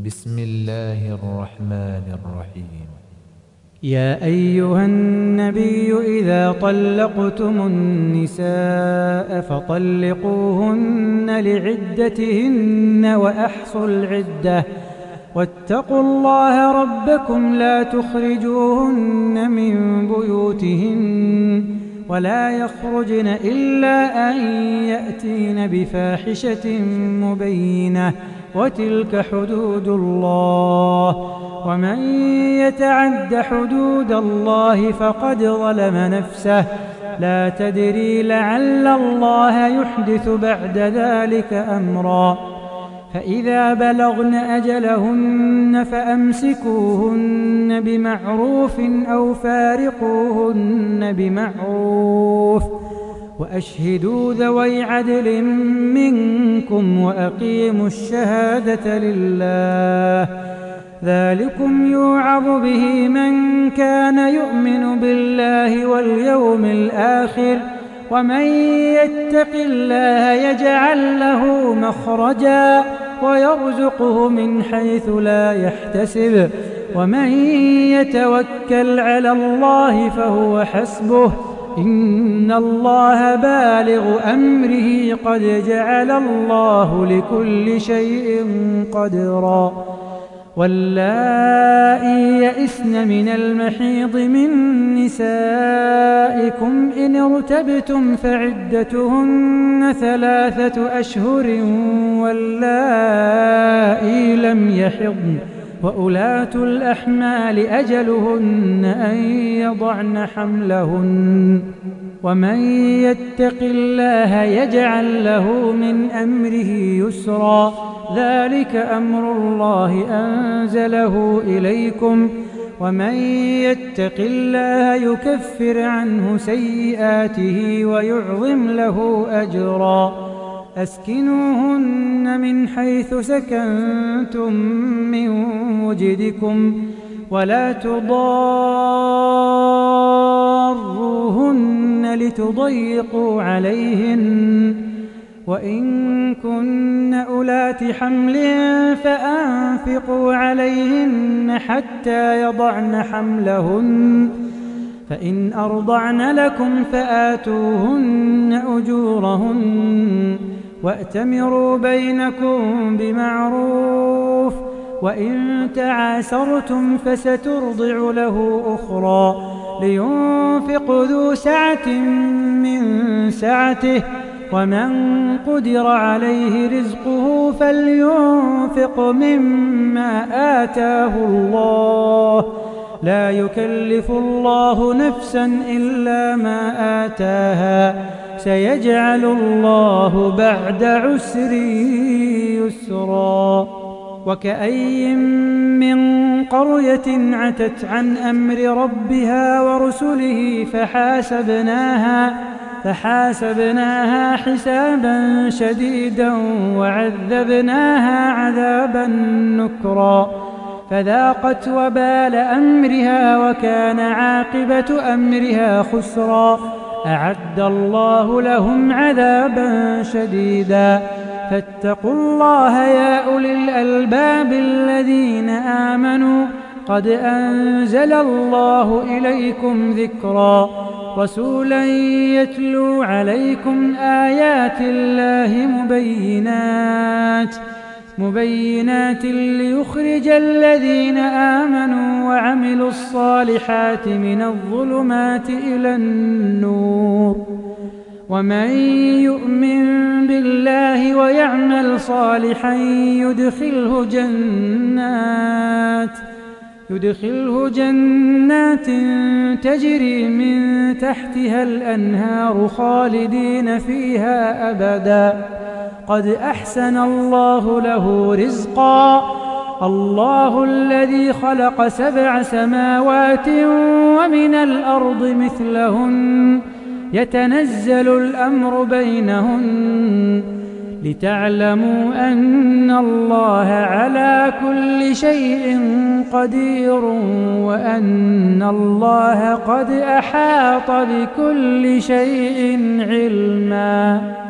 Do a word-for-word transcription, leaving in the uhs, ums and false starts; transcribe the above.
بسم الله الرحمن الرحيم. يا أيها النبي إذا طلقتم النساء فطلقوهن لعدتهن وأحصوا العدة واتقوا الله ربكم لا تخرجوهن من بيوتهن ولا يخرجن إلا أن يأتين بفاحشة مبينة وتلك حدود الله ومن يتعد حدود الله فقد ظلم نفسه لا تدري لعل الله يحدث بعد ذلك أمرا فإذا بلغن أجلهن فأمسكوهن بمعروف أو فارقوهن بمعروف وأشهدوا ذوي عدل منكم وأقيموا الشهادة لله ذلكم يوعظ به من كان يؤمن بالله واليوم الآخر ومن يتق الله يجعل له مخرجا ويرزقه من حيث لا يحتسب ومن يتوكل على الله فهو حسبه إن الله بالغ أمره قد جعل الله لكل شيء قدرا واللائي يئسن من المحيض من نسائكم إن ارتبتم فعدتهن ثلاثة أشهر واللائي لم يحضن وأولاة الأحمال أجلهن أن يضعن حملهن ومن يتق الله يجعل له من أمره يسرا ذلك أمر الله أنزله إليكم ومن يتق الله يكفر عنه سيئاته ويعظم له أجرا أسكنوهن من حيث سكنتم من وجدكم ولا تضاروهن لتضيقوا عليهن وإن كن أولات حمل فأنفقوا عليهن حتى يضعن حملهن فإن أرضعن لكم فآتوهن أجورهن وأتمروا بينكم بمعروف وإن تعاسرتم فسترضع له أخرى لينفق ذو سعة من سعته ومن قدر عليه رزقه فلينفق مما آتاه الله لا يكلف الله نفسا إلا ما آتاها سيجعل الله بعد عسر يسرا وكأي من قرية عتت عن أمر ربها ورسله فحاسبناها فحاسبناها حسابا شديدا وعذبناها عذابا نكرا فذاقت وبال أمرها وكان عاقبة أمرها خسرا أعد الله لهم عذابا شديدا فاتقوا الله يا أولي الألباب الذين آمنوا قد أنزل الله إليكم ذكرا رسولا يتلو عليكم آيات الله مبينات مبينات ليخرج الذين آمنوا وعملوا الصالحات من الظلمات إلى النور ومن يؤمن بالله ويعمل صالحا يدخله جنات يدخله جنات تجري من تحتها الأنهار خالدين فيها أبدا قد أحسن الله له رزقا الله الذي خلق سبع سماوات ومن الأرض مثلهن يتنزل الأمر بينهن لتعلموا أن الله على كل شيء قدير وأن الله قد أحاط بكل شيء علما.